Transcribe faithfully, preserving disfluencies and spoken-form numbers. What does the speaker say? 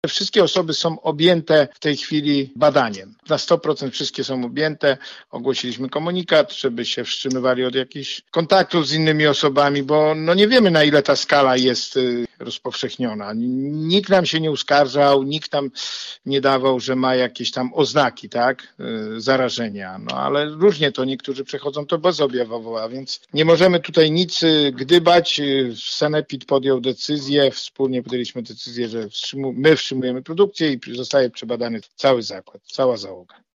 Wszystkie osoby są objęte w tej chwili badaniem. Na sto procent wszystkie są objęte. Ogłosiliśmy komunikat, żeby się wstrzymywali od jakichś kontaktów z innymi osobami, bo no nie wiemy, na ile ta skala jest rozpowszechniona. Nikt nam się nie uskarżał, nikt nam nie dawał, że ma jakieś tam oznaki, tak, zarażenia. No ale różnie to, niektórzy przechodzą to bezobjawowo, a więc nie możemy tutaj nic gdybać. Sanepid podjął decyzję, wspólnie podjęliśmy decyzję, że wstrzymu- my wstrzymujemy produkcję i zostaje przebadany cały zakład, cała załoga.